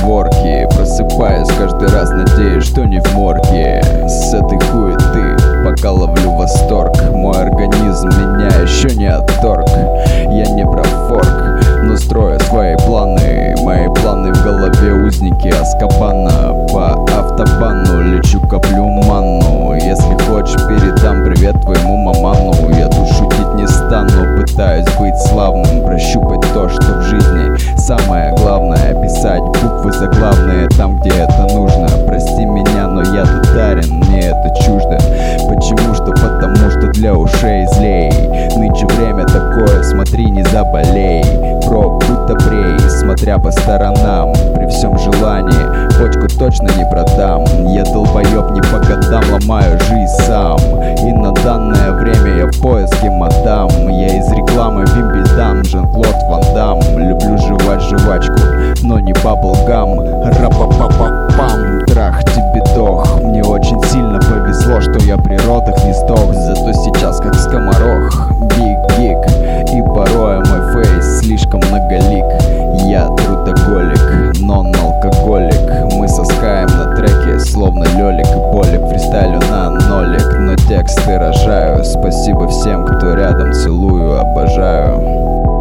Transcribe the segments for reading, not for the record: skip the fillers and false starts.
поговорки. Просыпаюсь каждый раз, надеюсь, что не в морге. С этой хуеты пока ловлю восторг. Мой организм меня еще не отторг. Я не про форк, но строю свои планы. Мои планы в голове, узники Азкабана. По автобану лечу, коплю манну. Если хочешь, передам привет твоему маману. Я тут шутить не стану, пытаюсь быть славным, прощупать то, что в жизни самое главное. Писать буквы заглавные там, где это нужно. Прости меня, но я татарин, мне это чуждо. Почему что? Потому что для ушей злей. Нынче время такое, смотри, не заболей. Бро, будь добрей, смотря по сторонам. При всем желании почку точно не продам. Я долбоеб не по годам, ломаю жизнь сам. И на данное время я в поиске мадам. Я из рекламы Вимбельдам, Жан-Клод Ван Дам. Люблю жевать жвачку, но не баблгам. Ра-па-па-па-пам, трах тебе дох. Мне очень сильно повезло, что я при родах не сдох. Зато сейчас как скоморох, биг-гик. И порой мой фейс слишком многолик. Я трудоголик, нон-алкоголик. Мы соскаем на треке, словно Лёлик и Болик. Фристайлю на нолик, но тексты рожаю. Спасибо всем, кто рядом, целую, обожаю.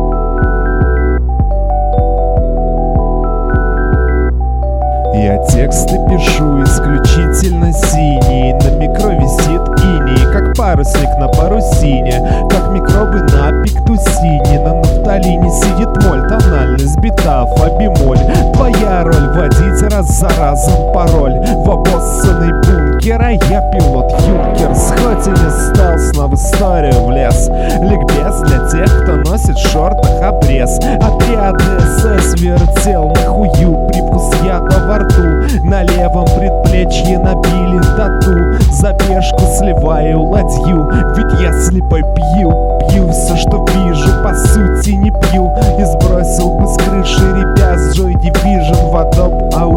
Я тексты пишу исключительно синие. На микро висит иней, как парусник на парусине, как микробы на пиктусине. На нафталине сидит моль, тональность бита фа-бемоль. Твоя роль водить раз за разом пароль в обоссанный бункер, а я пилот юнкер. Хоть и не стал, снова в историю влез. Ликбез для тех, кто носит в шортах обрез. Отряды СС вертел на хую, привкус яда во рту. На левом предплечье набили тату. За пешку сливаю ладью, ведь я слепой пью все, что вижу, по сути не пью. И сбросил бы с крыши ребят с Joy Division в Adobe